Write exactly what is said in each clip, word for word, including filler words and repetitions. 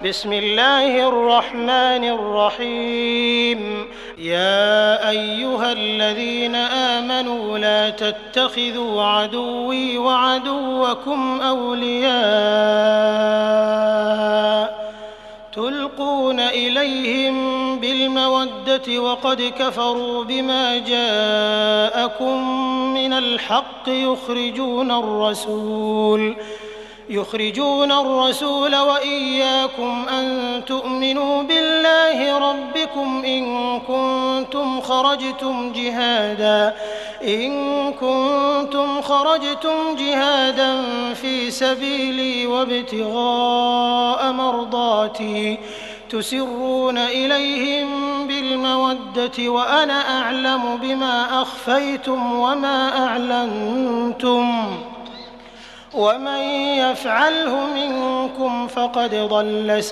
بسم الله الرحمن الرحيم يا أيها الذين آمنوا لا تتخذوا عدوي وعدوكم أولياء تلقون إليهم بالمودة وقد كفروا بما جاءكم من الحق يخرجون الرسول يخرجون الرسول وإياكم أن تؤمنوا بالله ربكم إن كنتم خرجتم جهادا إن كنتم خرجتم جهادا في سبيلي وابتغاء مرضاتي تسرون إليهم بالمودة وأنا أعلم بما أخفيتم وما أعلنتم ومن يفعله منكم فقد ضل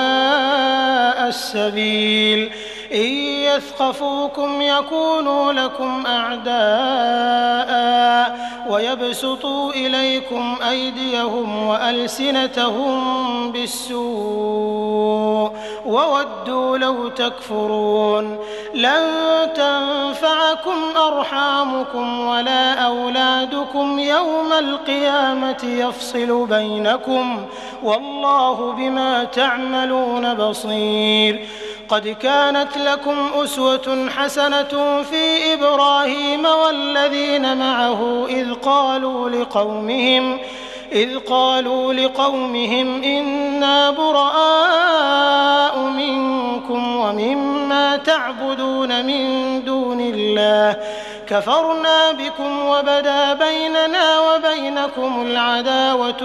سواء السبيل إن يثقفوكم يكونوا لكم أعداء ويبسطوا إليكم أيديهم وألسنتهم بالسوء وودوا لو تكفرون لن تنفعكم أرحامكم ولا أولادكم يوم القيامة يفصل بينكم والله بما تعملون بصير قد كانت لكم أسوة حسنة في إبراهيم والذين معه إذ قالوا لقومهم إذ قالوا لقومهم إنا براء منكم ومما تعبدون من دون الله كفرنا بكم وبدا بيننا وبينكم العداوة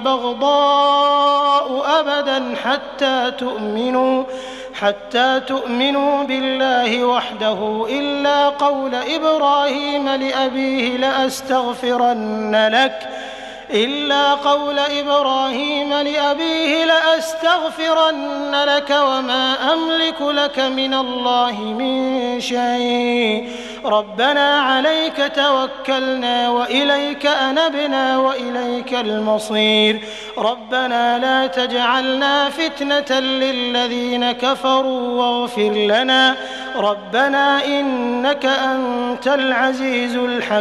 والبغضاء أبدا حتى تؤمنوا حتى تؤمنوا بالله وحده إلا قول إبراهيم لأبيه لأستغفرن لك إلا قول إبراهيم لأبيه لأستغفرن لك وما أملك لك من الله من شيء ربنا عليك توكلنا وإليك أنبنا وإليك المصير ربنا لا تجعلنا فتنة للذين كفروا واغفر لنا ربنا إنك أنت العزيز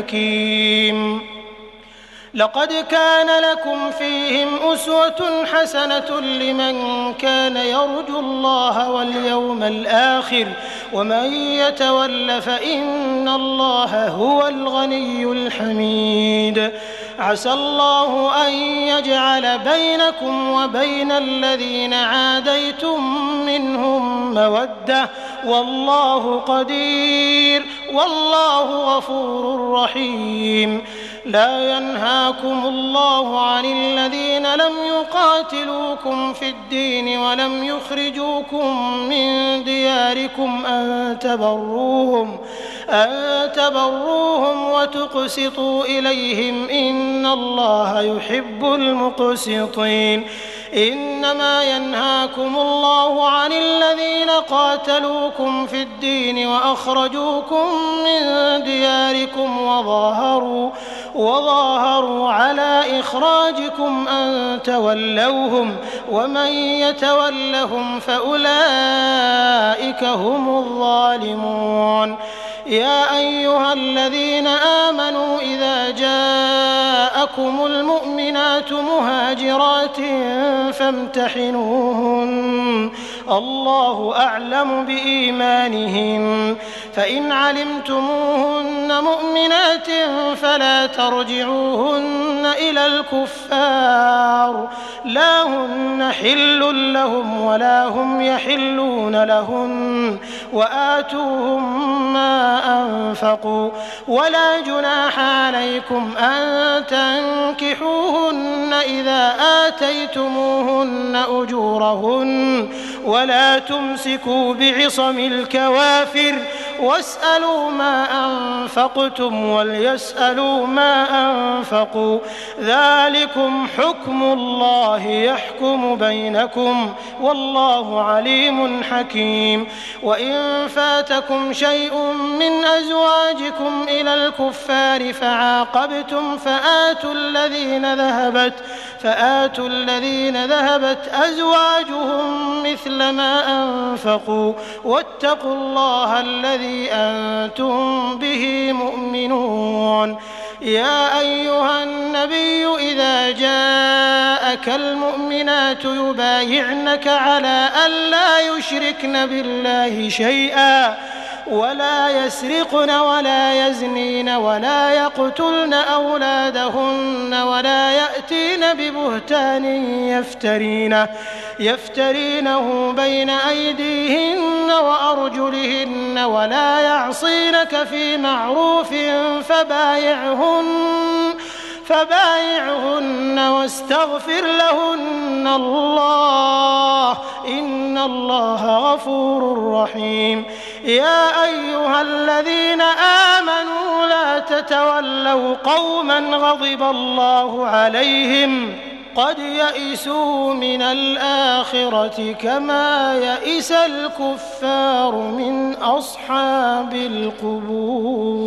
الحكيم لقد كان لكم فيهم أسوة حسنة لمن كان يرجو الله واليوم الآخر ومن يتول فإن الله هو الغني الحميد عسى الله أن يجعل بينكم وبين الذين عاديتم منهم مودة والله قدير والله غفور رحيم لا ينهاكم الله عن الذين لم يقاتلوكم في الدين ولم يخرجوكم من دياركم أن تبروهم أن تبروهم وتقسطوا إليهم إن الله يحب المقسطين إنما ينهاكم الله عن الذين قاتلوكم في الدين وأخرجوكم من دياركم وظاهروا وظاهروا على إخراجكم أن تولوهم ومن يتولهم فأولئك هم الظالمون يا أيها الذين آمنوا إذا جاءكم المؤمنات مهاجرات فامتحنوهن الله أعلم بإيمانهن فإن علمتموهن مؤمنات فلا ترجعوهن إلى الكفار لا هن حل لهم ولا هم يحلون لهن وآتوهم ما أنفقوا ولا جناح عليكم أن تنكحوهن إذا آتيتموهن أجورهن ولا تمسكوا بعصم الكوافر واسألوا ما أنفقتم وليسألوا ما أنفقوا ذلكم حكم الله يحكم بينكم والله عليم حكيم وإن فاتكم شيء من أزواجكم إلى الكفار فعاقبتم فآتوا الذين ذهبت فآتوا الذين ذهبت أزواجهم مثل ما أنفقوا واتقوا الله الذي أنتم به مؤمنون. يا أيها النبي إذا جاءك المؤمنات يبايعنك على أن لا يشركن بالله شيئا ولا يسرقن ولا يزنين ولا يقتلن أولادهن ولا يأتين ببهتان يفترينه, يفترينه بين أيديهن وأرجلهن ولا يعصينك في معروف فبايعهن فبايعهن واستغفر لهن الله إن الله غفور رحيم. يا أيها الذين آمنوا لا تتولوا قوما غضب الله عليهم قد يئسوا من الآخرة كما يئس الكفار من أصحاب القبور.